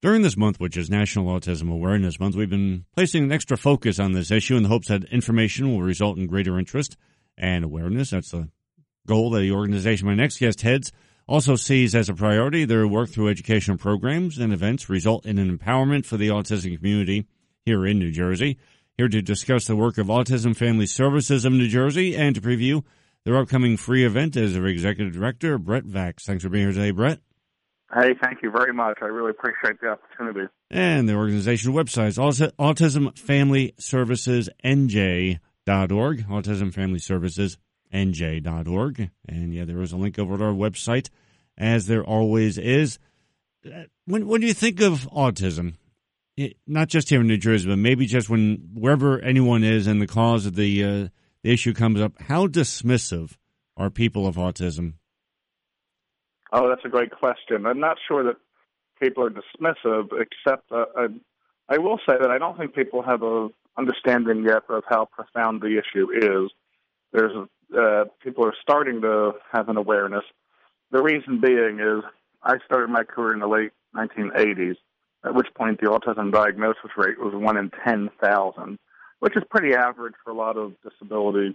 During this month, which is National Autism Awareness Month, we've been placing an extra focus on this issue in the hopes that information will result in greater interest and awareness. That's the goal that the organization my next guest heads also sees as a priority. Their work through educational programs and events result in an empowerment for the autism community here in New Jersey. Here to discuss the work of Autism Family Services of New Jersey and to preview their upcoming free event is their Executive Director, Brett Vax. Thanks for being here today, Brett. Hey, thank you very much. I really appreciate the opportunity. And the organizational website is autismfamilyservicesnj.org, autismfamilyservicesnj.org. And yeah, there is a link over at our website, as there always is. When you think of autism, not just here in New Jersey, but maybe just wherever anyone is and the cause of the issue comes up, how dismissive are people of autism? Oh, that's a great question. I'm not sure that people are dismissive, except I will say that I don't think people have a understanding yet of how profound the issue is. People are starting to have an awareness. The reason being is I started my career in the late 1980s, at which point the autism diagnosis rate was 1 in 10,000, which is pretty average for a lot of disability,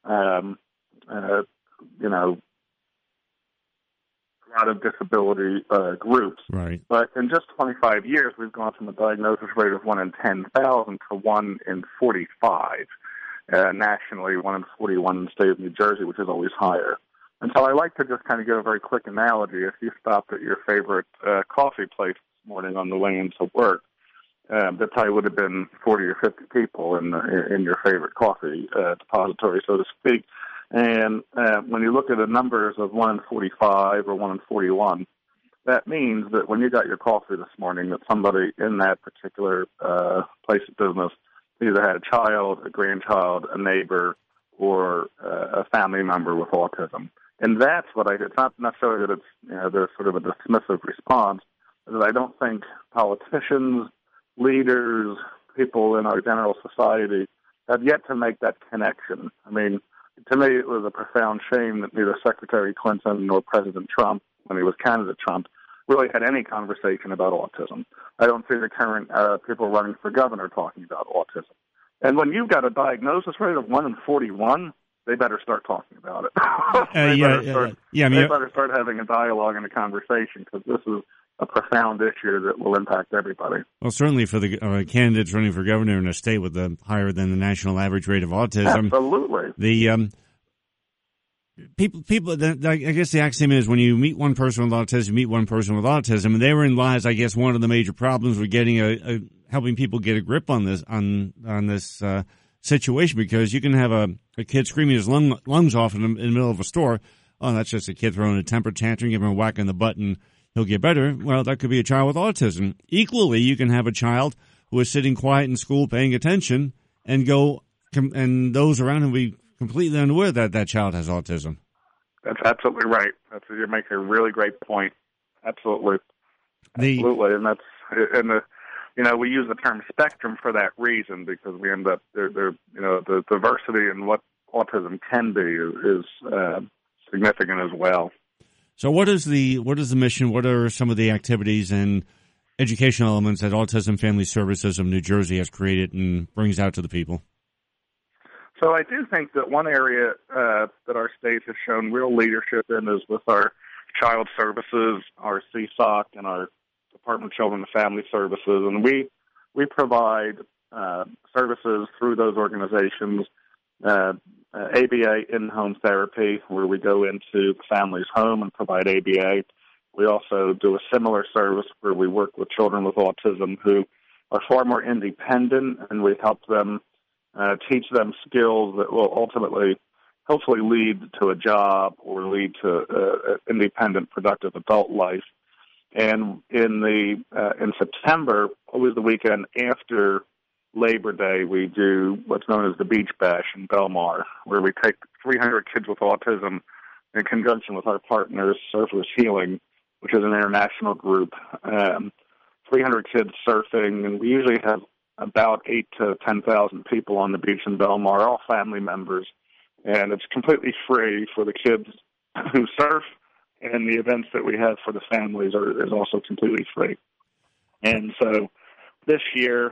groups. Right. But in just 25 years, we've gone from a diagnosis rate of 1 in 10,000 to 1 in 45. Nationally, 1 in 41 in the state of New Jersey, which is always higher. And so I like to just kind of give a very quick analogy. If you stopped at your favorite coffee place this morning on the way into work, there probably would have been 40 or 50 people in your favorite coffee depository, so to speak. And when you look at the numbers of 1 in 45 or 1 in 41, that means that when you got your coffee this morning, that somebody in that particular place of business either had a child, a grandchild, a neighbor, or a family member with autism. And that's what it's not necessarily that it's, there's sort of a dismissive response, but I don't think politicians, leaders, people in our general society have yet to make that connection. I mean, to me, it was a profound shame that neither Secretary Clinton nor President Trump, when he was candidate Trump, really had any conversation about autism. I don't see the current people running for governor talking about autism. And when you've got a diagnosis rate of 1 in 41, they better start talking about it. They better start having a dialogue and a conversation, because this is a profound issue that will impact everybody. Well, certainly for the candidates running for governor in a state with a higher than the national average rate of autism. Absolutely. The people. I guess the axiom is when you meet one person with autism, you meet one person with autism, and therein lies, I guess, one of the major problems with getting helping people get a grip on this situation, because you can have a kid screaming his lungs off in the middle of a store. Oh, that's just a kid throwing a temper tantrum. Give him a whack on the butt and he'll get better. Well, that could be a child with autism. Equally, you can have a child who is sitting quiet in school, paying attention, and those around him will be completely unaware that that child has autism. That's absolutely right. You're making a really great point. Absolutely. And we use the term spectrum for that reason, because we end up the diversity in what autism can be is significant as well. So what is the mission? What are some of the activities and educational elements that Autism Family Services of New Jersey has created and brings out to the people? So I do think that one area that our state has shown real leadership in is with our child services, our CSOC, and our Department of Children and Family Services. And we provide services through those organizations, ABA in-home therapy, where we go into the family's home and provide ABA. We also do a similar service where we work with children with autism who are far more independent, and we help them teach them skills that will ultimately, hopefully, lead to a job or lead to independent, productive adult life. And in September, always the weekend after Labor Day, we do what's known as the Beach Bash in Belmar, where we take 300 kids with autism in conjunction with our partners, Surfers Healing, which is an international group. 300 kids surfing, and we usually have about 8,000 to 10,000 people on the beach in Belmar, all family members. And it's completely free for the kids who surf, and the events that we have for the families is also completely free. And so this year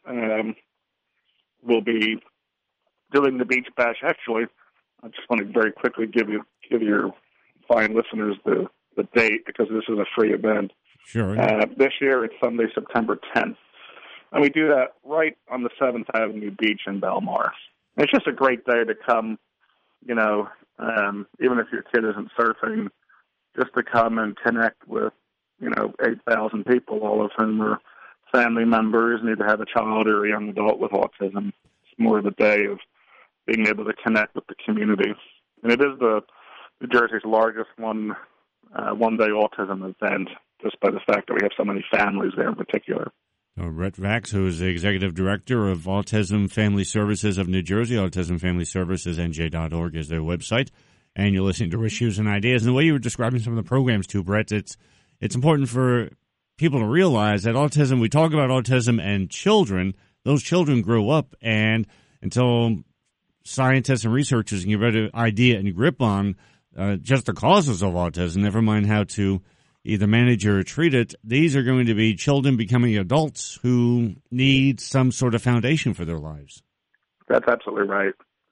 we'll be doing the beach bash. Actually, I just want to very quickly give your fine listeners the date, because this is a free event. Sure. This year it's Sunday, September 10th. And we do that right on the 7th Avenue beach in Belmar. It's just a great day to come, even if your kid isn't surfing, just to come and connect with, 8,000 people, all of whom are family members, need to have a child or a young adult with autism. It's more of a day of being able to connect with the community. And it is New Jersey's largest one-day autism event, just by the fact that we have so many families there in particular. Brett Vax, who is the Executive Director of Autism Family Services of New Jersey, Autism Family Services, NJ.org is their website. And you're listening to Issues and Ideas. And the way you were describing some of the programs, too, Brett, it's important for people to realize that autism, we talk about autism and children, those children grow up, and until scientists and researchers can get a better idea and grip on just the causes of autism, never mind how to either manage or treat it, these are going to be children becoming adults who need some sort of foundation for their lives. That's absolutely right.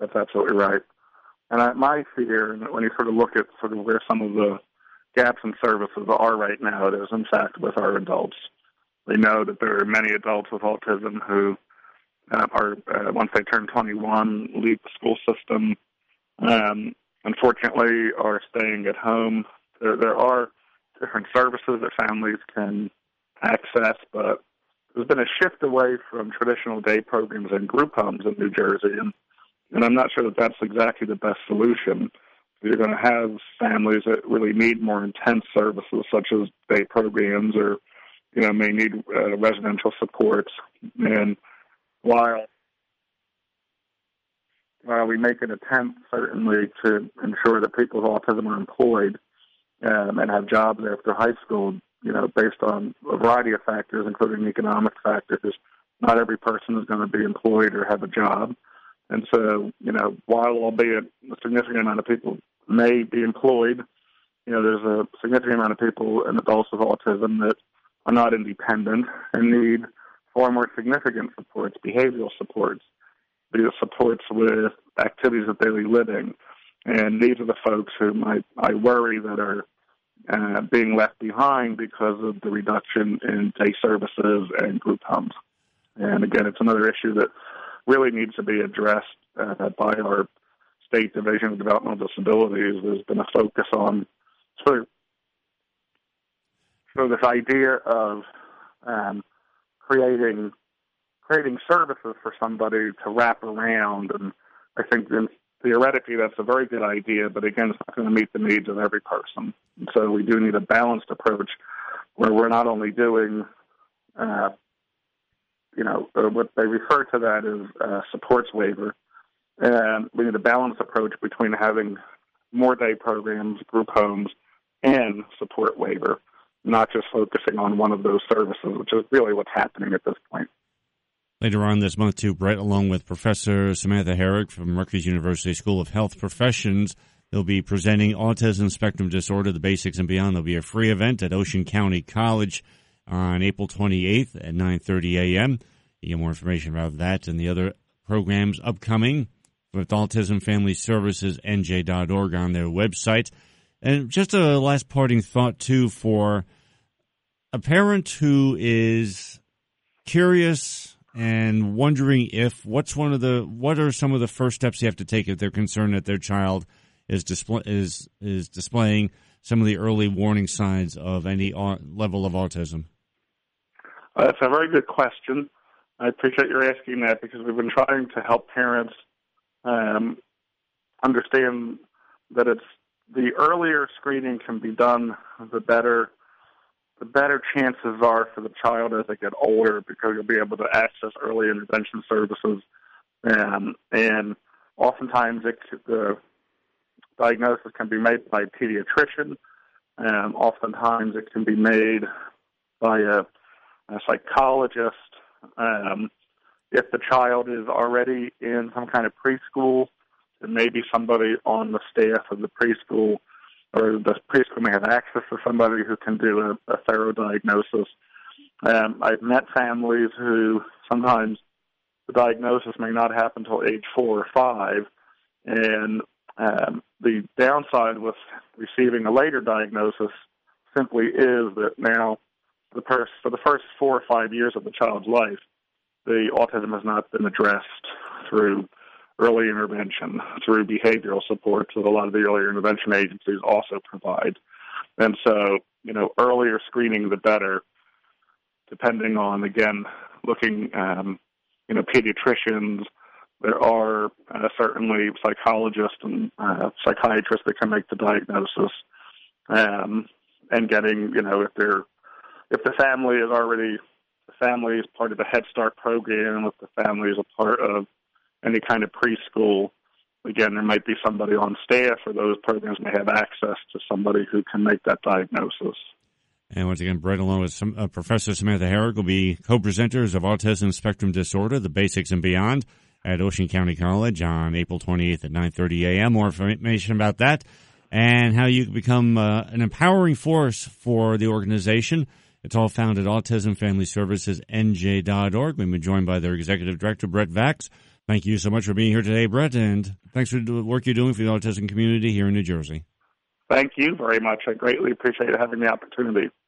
And my fear, when you sort of look at sort of where some of the gaps in services are right now, it is, in fact, with our adults. We know that there are many adults with autism who are, once they turn 21, leave the school system, unfortunately, are staying at home. There are different services that families can access, but there's been a shift away from traditional day programs and group homes in New Jersey, and I'm not sure that that's exactly the best solution. You're going to have families that really need more intense services, such as day programs, or may need residential supports. And while we make an attempt, certainly, to ensure that people with autism are employed and have jobs after high school, based on a variety of factors, including economic factors, not every person is going to be employed or have a job. And so, while albeit a significant amount of people may be employed, there's a significant amount of people and adults with autism that are not independent and need far more significant supports, behavioral supports, supports with activities of daily living. And these are the folks who I worry that are being left behind because of the reduction in day services and group homes. And again, it's another issue that really needs to be addressed by our State Division of Developmental Disabilities. There's been a focus on sort of this idea of creating services for somebody to wrap around, and I think theoretically that's a very good idea, but again, it's not going to meet the needs of every person. And so we do need a balanced approach where we're not only doing what they refer to that as supports waiver. And we need a balanced approach between having more day programs, group homes, and support waiver, not just focusing on one of those services, which is really what's happening at this point. Later on this month, too, Brett, along with Professor Samantha Herrick from Rutgers University School of Health Professions, they'll be presenting Autism Spectrum Disorder, the Basics and Beyond. There'll be a free event at Ocean County College on April 28th at 9:30 a.m. You get more information about that and the other programs upcoming with Autism Family Services, NJ.org on their website. And just a last parting thought, too, for a parent who is curious and wondering what are some of the first steps you have to take if they're concerned that their child is displaying some of the early warning signs of any level of autism? That's a very good question. I appreciate your asking that, because we've been trying to help parents understand that it's the earlier screening can be done, the better chances are for the child as they get older, because you'll be able to access early intervention services, and oftentimes the diagnosis can be made by a pediatrician, and oftentimes it can be made by a psychologist. If the child is already in some kind of preschool, then maybe somebody on the staff of the preschool or the preschool may have access to somebody who can do a thorough diagnosis. I've met families who sometimes the diagnosis may not happen until age 4 or 5, and the downside with receiving a later diagnosis simply is that now, for the first 4 or 5 years of the child's life, the autism has not been addressed through early intervention, through behavioral support that a lot of the earlier intervention agencies also provide. And so, earlier screening the better, depending on, again, looking, pediatricians. There are certainly psychologists and psychiatrists that can make the diagnosis, and getting, if the family is part of the Head Start program, if the family is a part of any kind of preschool, again, there might be somebody on staff, or those programs may have access to somebody who can make that diagnosis. And once again, Brett, along with Professor Samantha Herrick, will be co-presenters of Autism Spectrum Disorder, The Basics and Beyond, at Ocean County College on April 28th at 9:30 a.m. More information about that and how you can become an empowering force for the organization. It's all found at autismfamilyservicesnj.org. We've been joined by their Executive Director, Brett Vax. Thank you so much for being here today, Brett, and thanks for the work you're doing for the autism community here in New Jersey. Thank you very much. I greatly appreciate having the opportunity.